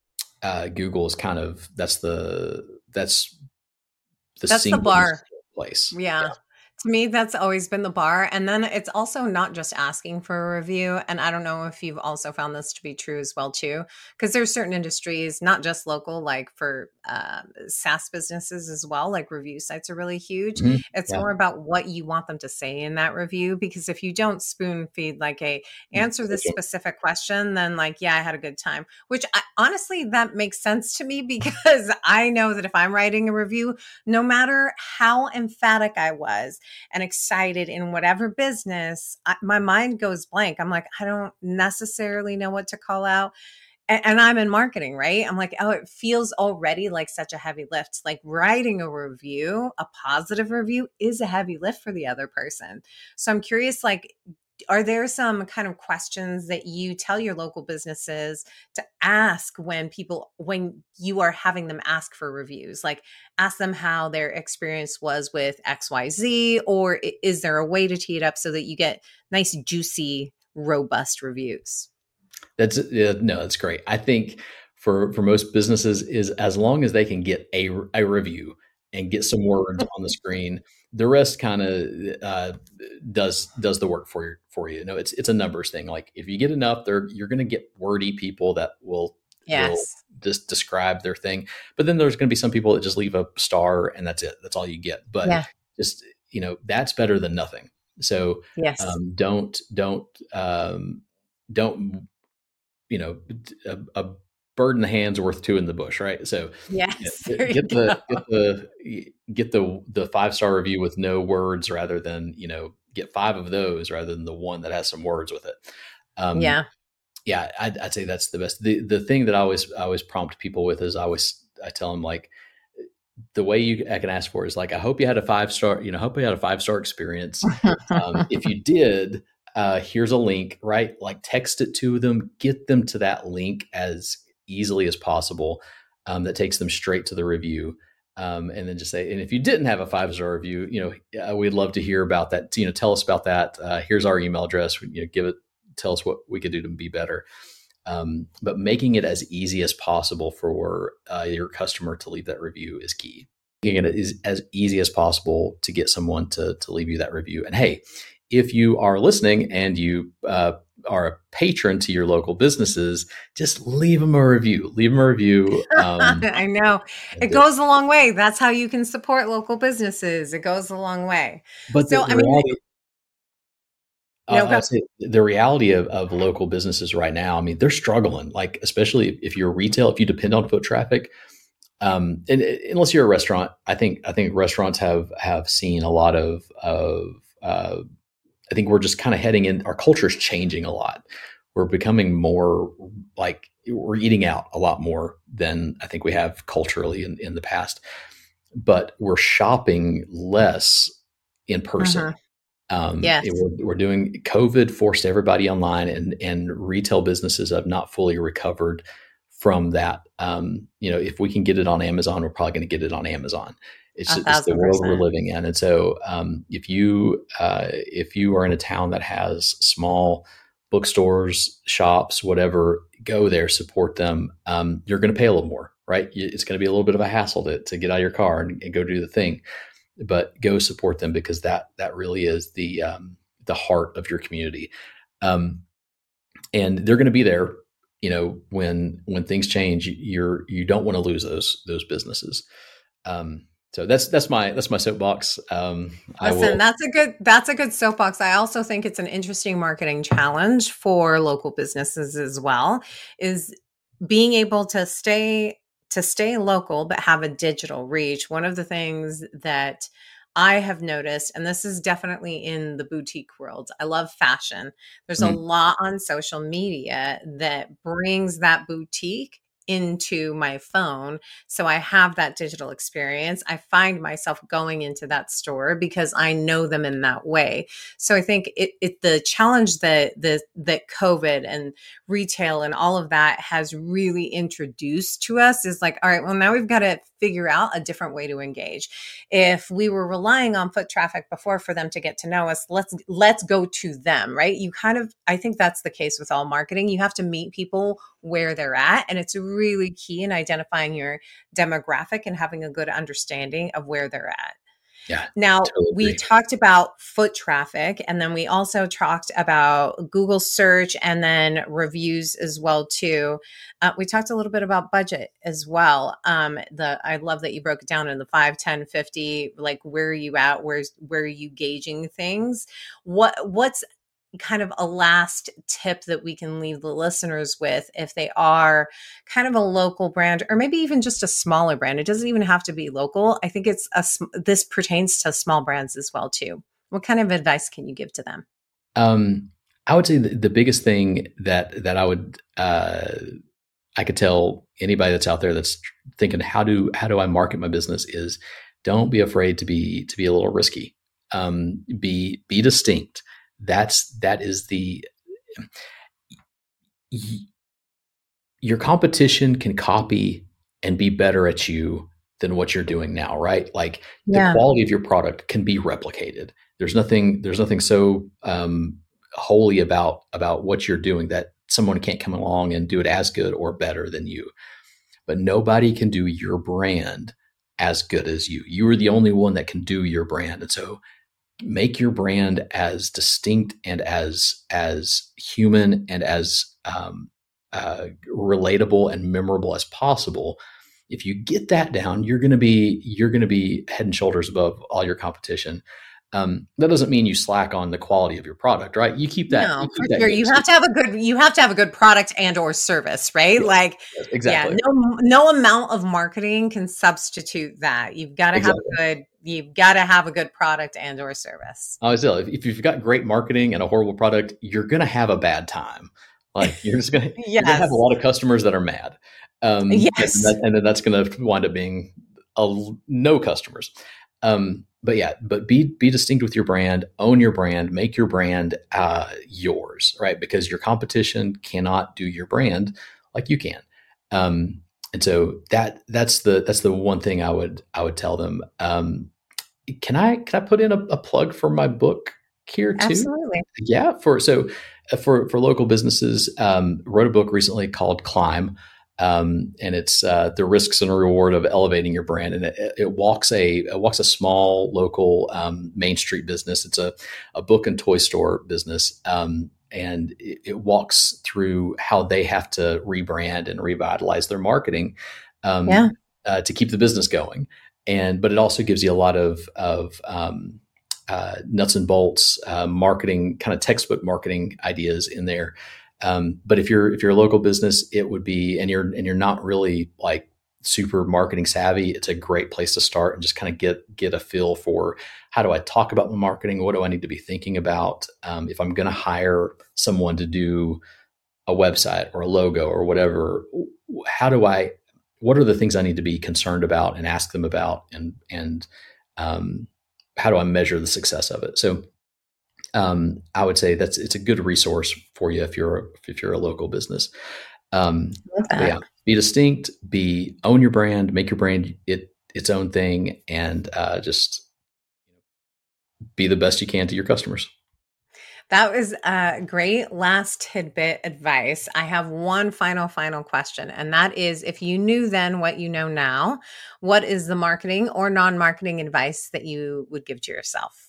uh, Google is kind of that's the that's the That's the single bar. place. Yeah. To me, that's always been the bar. And then it's also not just asking for a review. And I don't know if you've also found this to be true as well, too, because there's certain industries, not just local, like for uh, SaaS businesses as well, like review sites are really huge. Mhm. It's Yeah. more about what you want them to say in that review, because if you don't spoon feed like a answer this specific question, then like, yeah, I had a good time, which I, honestly, that makes sense to me because I know that if I'm writing a review, no matter how emphatic I was, and excited in whatever business, I, my mind goes blank. I'm like, I don't necessarily know what to call out. And, and I'm in marketing, right? I'm like, oh, it feels already like such a heavy lift. Like writing a review, a positive review is a heavy lift for the other person. So I'm curious, like, are there some kind of questions that you tell your local businesses to ask when people, when you are having them ask for reviews? Like ask them how their experience was with X Y Z, or is there a way to tee it up so that you get nice, juicy, robust reviews? That's yeah, no, that's great. I think for for most businesses is as long as they can get a a review and get some words on the screen, the rest kind of uh, does does the work for you for you. No, it's it's a numbers thing. Like if you get enough, there you're going to get wordy people that will will Yes. just describe their thing. But then there's going to be some people that just leave a star and that's it. That's all you get. But Yeah. just you know that's better than nothing. So Yes. um, don't don't um, don't you know a, a bird in the hand's worth two in the bush, right? So Yes. you know, There you get the go. get the get the the five star review with no words rather than you know get five of those rather than the one that has some words with it. Um, Yeah. yeah, I'd, I'd say that's the best. The the thing that I always I always prompt people with is I always I tell them like the way you I can ask for is like I hope you had a five star you know hope you had a five star experience. Um, if you did, uh, here's a link, right? Like text it to them, get them to that link as easily as possible. Um, that takes them straight to the review. Um, and then just say, and if you didn't have a five star review, you know, uh, we'd love to hear about that. You know, tell us about that. Uh, here's our email address. You know, give it, tell us what we could do to be better. Um, but making it as easy as possible for uh, your customer to leave that review is key. Making it is as easy as possible to get someone to to leave you that review. And hey, if you are listening and you uh, are a patron to your local businesses, just leave them a review. Leave them a review. Um, I know. It goes a long way. That's how you can support local businesses. It goes a long way. But So, the, the I mean, reality, you know, uh, I would say the reality of, of local businesses right now, I mean, they're struggling. Like, especially if you're retail, if you depend on foot traffic, Um, and, and unless you're a restaurant, I think I think restaurants have have seen a lot of of. Uh, I think we're just kind of heading in. Our culture is changing a lot. We're becoming more like we're eating out a lot more than I think we have culturally in, in the past. But we're shopping less in person. Mhm. Um, Yes. it- we're, we're doing COVID forced everybody online, and and retail businesses have not fully recovered from that. Um, you know, if we can get it on Amazon, we're probably going to get it on Amazon. It's A it's the thousand world we're percent. living in, and so um, if you uh, if you are in a town that has small bookstores, shops, whatever, go there, support them. Um, you're going to pay a little more, right? It's going to be a little bit of a hassle to to get out of your car and, and go do the thing, but go support them because that that really is the um, the heart of your community, um, and they're going to be there. You know, when when things change, you're you don't want to lose those those businesses. Um, so that's that's my that's my soapbox. Um, I Listen, will. that's a good that's a good soapbox. I also think it's an interesting marketing challenge for local businesses as well, is being able to stay to stay local but have a digital reach. One of the things that I have noticed, and this is definitely in the boutique world. I love fashion. There's a Mm, lot on social media that brings that boutique into my phone. So I have that digital experience. I find myself going into that store because I know them in that way. So I think it, it the challenge that the that COVID and retail and all of that has really introduced to us is like, all right, well, now we've got to figure out a different way to engage. If we were relying on foot traffic before for them to get to know us, let's let's go to them, right? You kind of, I think that's the case with all marketing. You have to meet people where they're at, and it's really key in identifying your demographic and having a good understanding of where they're at. yeah, Now, totally we agree. talked about foot traffic, and then we also talked about Google search and then reviews as well too. Uh, we talked a little bit about budget as well. Um, the I love that you broke it down in the five, ten, fifty. Like, where are you at? Where's where are you gauging things? What what's kind of a last tip that we can leave the listeners with if they are kind of a local brand or maybe even just a smaller brand? It doesn't even have to be local. I think it's a this pertains to small brands as well too. What kind of advice can you give to them? Um, I would say the, the biggest thing that that I would uh, I could tell anybody that's out there that's thinking how do how do I market my business is don't be afraid to be to be a little risky. Um, be be distinct. That's that is the your competition can copy and be better at you than what you're doing now, right? Like the Yeah. quality of your product can be replicated. There's nothing there's nothing so um, holy about about what you're doing that someone can't come along and do it as good or better than you. But nobody can do your brand as good as you. You are the only one that can do your brand. And so make your brand as distinct and as as human and as um, uh, relatable and memorable as possible. If you get that down, you're going to be you're going to be head and shoulders above all your competition. Um, that doesn't mean you slack on the quality of your product, right? You keep that. No, You for keep that sure. game. You have to have a good you have to have a good product and or service, right? Yes, Like, yes, yeah, exactly, no no amount of marketing can substitute that. You've got to have exactly. a good you've got to have a good product and or service. I always tell if, if you've got great marketing and a horrible product, you're going to have a bad time. Like you're just going to you're going to have a Yes. lot of customers that are mad, um, and, Yes. that, and then that's going to wind up being a, no customers. Um, but yeah, but be be distinct with your brand, own your brand, make your brand uh, yours, right? Because your competition cannot do your brand like you can. Um, and so that that's the that's the one thing I would I would tell them. Um, can I can I put in a, a plug for my book here too? Absolutely. Yeah, for so uh, for for local businesses, um, wrote a book recently called Climb, um, and it's uh, the risks and reward of elevating your brand, and it, it walks a it walks a small local um, Main Street business. It's a a book and toy store business, um, and it, it walks through how they have to rebrand and revitalize their marketing Yeah. um, uh, to keep the business going. And but it also gives you a lot of of um, uh, nuts and bolts uh, marketing, kind of textbook marketing ideas in there. Um, but if you're if you're a local business, it would be, and you're and you're not really like super marketing savvy, it's a great place to start and just kind of get get a feel for how do I talk about my marketing? What do I need to be thinking about? Um, if I'm going to hire someone to do a website or a logo or whatever, how do I, what are the things I need to be concerned about and ask them about? And, and um, how do I measure the success of it? So um, I would say that's, it's a good resource for you if you're, if you're a local business. Um, but yeah, be distinct, be own your brand, make your brand it its own thing, and uh, just be the best you can to your customers. That was a great last tidbit advice. I have one final, final question, and that is, if you knew then what you know now, what is the marketing or non-marketing advice that you would give to yourself?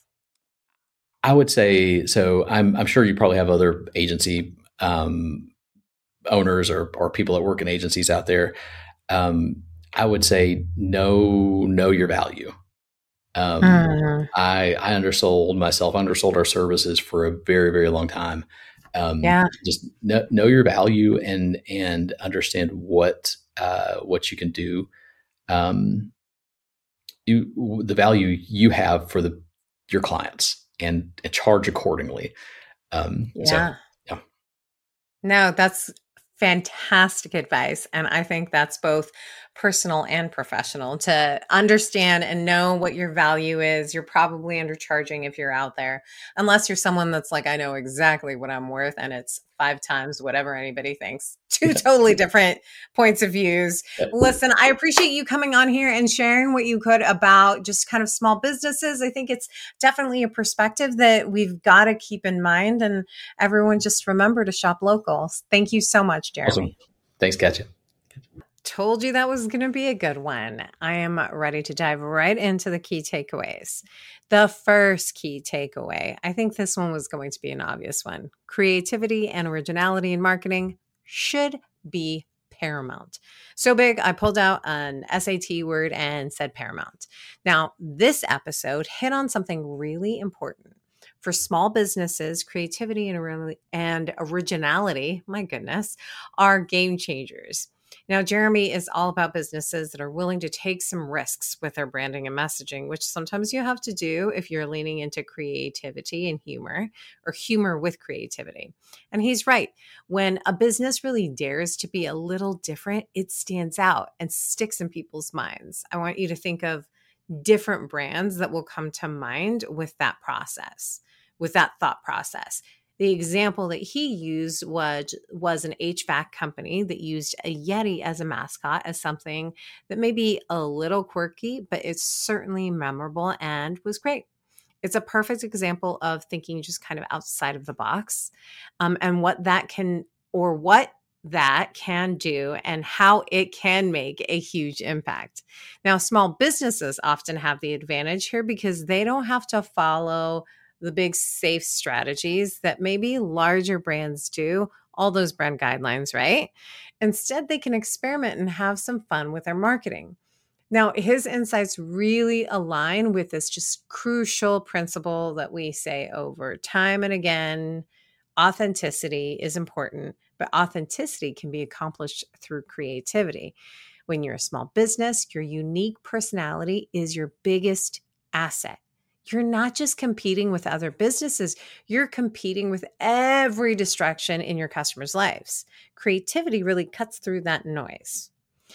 I would say, so I'm, I'm sure you probably have other agency um, owners or, or people that work in agencies out there. Um, I would say know, know your value. Um, mm. I, I undersold myself, undersold our services for a very, very long time. Um, yeah. Just know, know your value and, and understand what, uh, what you can do. Um, you, the value you have for the, your clients and, and charge accordingly. Um, yeah. So, yeah. No, that's fantastic advice. And I think that's both personal and professional to understand and know what your value is. You're probably undercharging if you're out there, unless you're someone that's like, I know exactly what I'm worth and it's five times whatever anybody thinks. Two totally different points of views. Listen, I appreciate you coming on here and sharing what you could about just kind of small businesses. I think it's definitely a perspective that we've got to keep in mind, and everyone just remember to shop local. Thank you so much, Jeremy. Awesome. Thanks, Katja. Told you that was going to be a good one. I am ready to dive right into the key takeaways. The first key takeaway, I think this one was going to be an obvious one. Creativity and originality in marketing should be paramount. So big, I pulled out an S A T word and said paramount. Now, this episode hit on something really important. For small businesses, creativity and, and originality, my goodness, are game changers. Now, Jeremy is all about businesses that are willing to take some risks with their branding and messaging, which sometimes you have to do if you're leaning into creativity and humor, or humor with creativity. And he's right. When a business really dares to be a little different, it stands out and sticks in people's minds. I want you to think of different brands that will come to mind with that process, with that thought process. The example that he used was, was an H V A C company that used a Yeti as a mascot, as something that may be a little quirky, but it's certainly memorable and was great. It's a perfect example of thinking just kind of outside of the box, um, and what that can, or what that can do and how it can make a huge impact. Now, small businesses often have the advantage here because they don't have to follow the big safe strategies that maybe larger brands do, all those brand guidelines, right? Instead, they can experiment and have some fun with their marketing. Now, his insights really align with this just crucial principle that we say over time and again. Authenticity is important, but authenticity can be accomplished through creativity. When you're a small business, your unique personality is your biggest asset. You're not just competing with other businesses, you're competing with every distraction in your customers' lives. Creativity really cuts through that noise.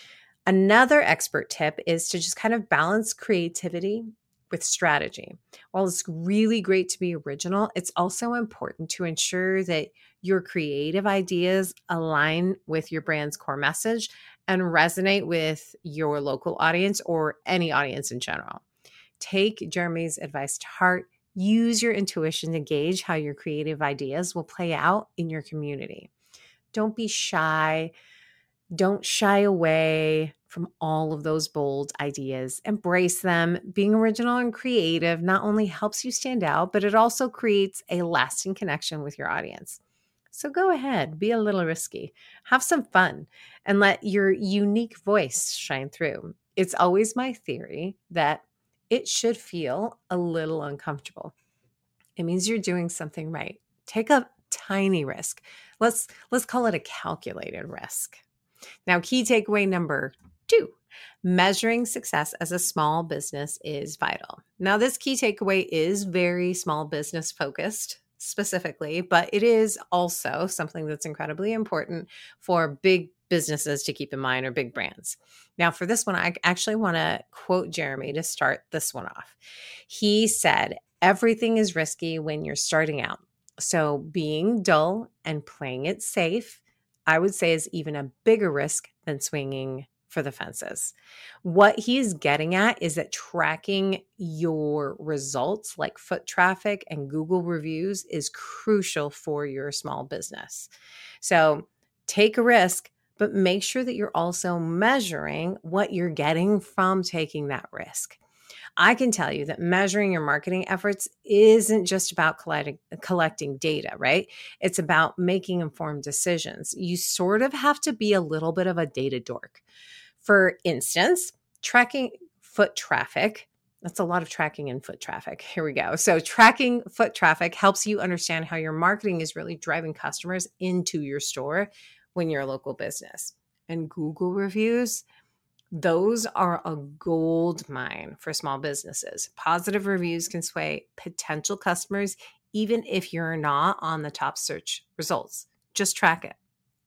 Another expert tip is to just kind of balance creativity with strategy. While it's really great to be original, it's also important to ensure that your creative ideas align with your brand's core message and resonate with your local audience or any audience in general. Take Jeremy's advice to heart. Use your intuition to gauge how your creative ideas will play out in your community. Don't be shy. Don't shy away from all of those bold ideas. Embrace them. Being original and creative not only helps you stand out, but it also creates a lasting connection with your audience. So go ahead, be a little risky, have some fun, and let your unique voice shine through. It's always my theory that it should feel a little uncomfortable. It means you're doing something right. Take a tiny risk. Let's let's call it a calculated risk. Now, key takeaway number Two, measuring success as a small business is vital. Now, this key takeaway is very small business focused specifically, but it is also something that's incredibly important for big businesses to keep in mind, or big brands. Now, for this one, I actually want to quote Jeremy to start this one off. He said, "Everything is risky when you're starting out. So being dull and playing it safe, I would say, is even a bigger risk than swinging for the fences." What he's getting at is that tracking your results like foot traffic and Google reviews is crucial for your small business. So take a risk, but make sure that you're also measuring what you're getting from taking that risk. I can tell you that measuring your marketing efforts isn't just about collecting, collecting data, right? It's about making informed decisions. You sort of have to be a little bit of a data dork. For instance, tracking foot traffic, that's a lot of tracking in foot traffic. Here we go. So tracking foot traffic helps you understand how your marketing is really driving customers into your store when you're a local business. And Google reviews, those are a gold mine for small businesses. Positive reviews can sway potential customers, even if you're not on the top search results. Just track it.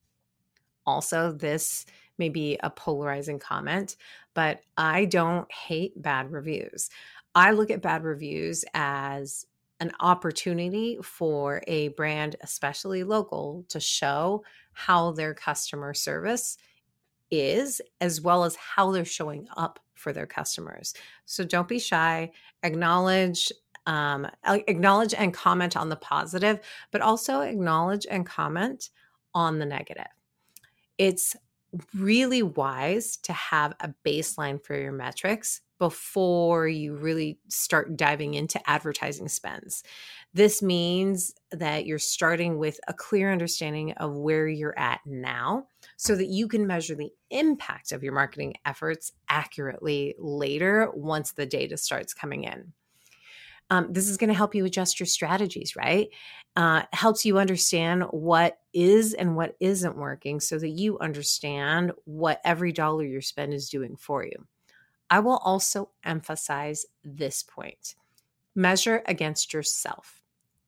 Also, this may be a polarizing comment, but I don't hate bad reviews. I look at bad reviews as an opportunity for a brand, especially local, to show how their customer service is, as well as how they're showing up for their customers. So don't be shy. Acknowledge, um, acknowledge and comment on the positive, but also acknowledge and comment on the negative. It's really wise to have a baseline for your metrics before you really start diving into advertising spends. This means that you're starting with a clear understanding of where you're at now, so that you can measure the impact of your marketing efforts accurately later once the data starts coming in. Um, this is going to help you adjust your strategies, right? Uh, helps you understand what is and what isn't working, so that you understand what every dollar you spend is doing for you. I will also emphasize this point. Measure against yourself.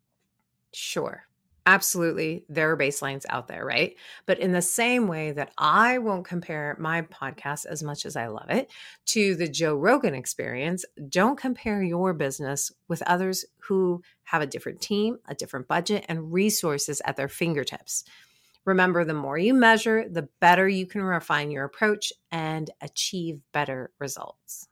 Sure, absolutely, there are baselines out there, right? But in the same way that I won't compare my podcast, as much as I love it, to the Joe Rogan experience, don't compare your business with others who have a different team, a different budget, and resources at their fingertips. Remember, the more you measure, the better you can refine your approach and achieve better results.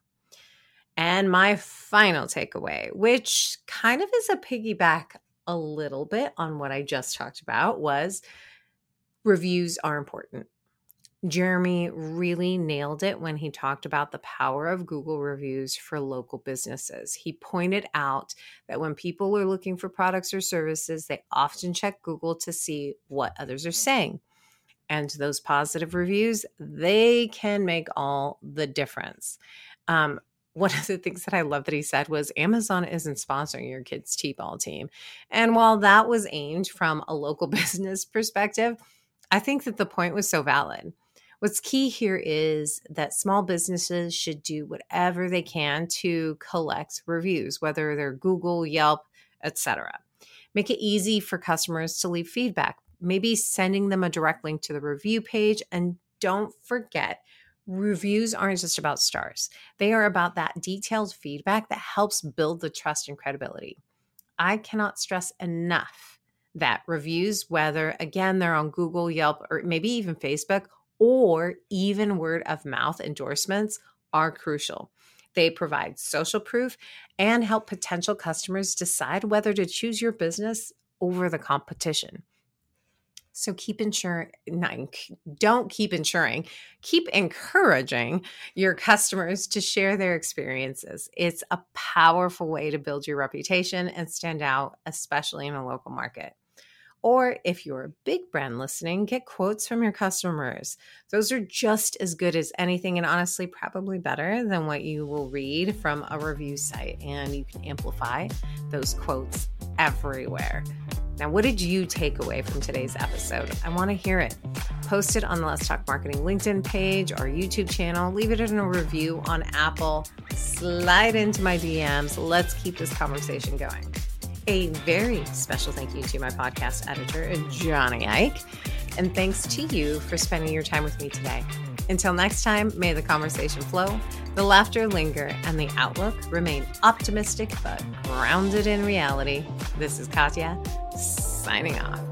And my final takeaway, which kind of is a piggyback a little bit on what I just talked about, was reviews are important. Jeremy really nailed it when he talked about the power of Google reviews for local businesses. He pointed out that when people are looking for products or services, they often check Google to see what others are saying. And those positive reviews, they can make all the difference. Um, One of the things that I love that he said was, Amazon isn't sponsoring your kids' T-ball team. And while that was aimed from a local business perspective, I think that the point was so valid. What's key here is that small businesses should do whatever they can to collect reviews, whether they're Google, Yelp, et cetera. Make it easy for customers to leave feedback, maybe sending them a direct link to the review page. And don't forget, reviews aren't just about stars. They are about that detailed feedback that helps build the trust and credibility. I cannot stress enough that reviews, whether, again, they're on Google, Yelp, or maybe even Facebook, or even word of mouth endorsements, are crucial. They provide social proof and help potential customers decide whether to choose your business over the competition. So keep ensuring, don't keep ensuring, keep encouraging your customers to share their experiences. It's a powerful way to build your reputation and stand out, especially in a local market. Or if you're a big brand listening, get quotes from your customers. Those are just as good as anything, and honestly, probably better than what you will read from a review site. And you can amplify those quotes everywhere. Now, what did you take away from today's episode? I want to hear it. Post it on the Let's Talk Marketing LinkedIn page or YouTube channel. Leave it in a review on Apple. Slide into my D Ms. Let's keep this conversation going. A very special thank you to my podcast editor, Johnny Ike. And thanks to you for spending your time with me today. Until next time, may the conversation flow, the laughter linger, and the outlook remain optimistic but grounded in reality. This is Katya, signing off.